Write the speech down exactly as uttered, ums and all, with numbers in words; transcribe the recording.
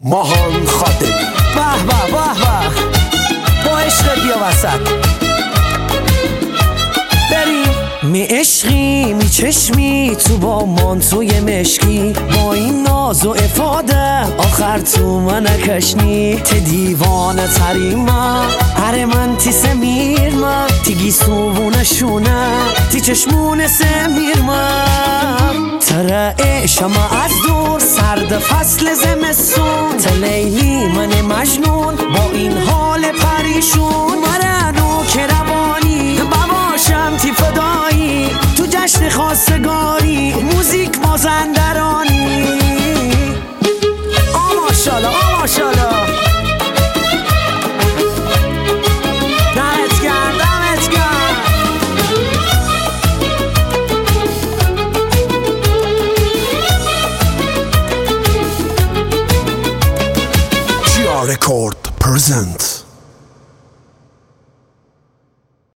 ماهان خادمی. به به به به با عشق بیا وسط بریم. می عشقی می چشمی تو با مانتوی مشکی، با این ناز و افاده آخر تو من کشنی. تی دیوانه تریما هر من تی سمیر ما تی گیسوونه شونه تی چشمونه سمیر ما ترا عشما از دور سرد فصل زمستون. تلیلی من مجنون با این حال پریشون. مرنو که روانی بباشم تی فدایی تو جشن خواستگاری موزیک مازندرانی. آ ماشالله آ ماشالله دمت گرم دمت گرم. جی آر رکورد پرزنت.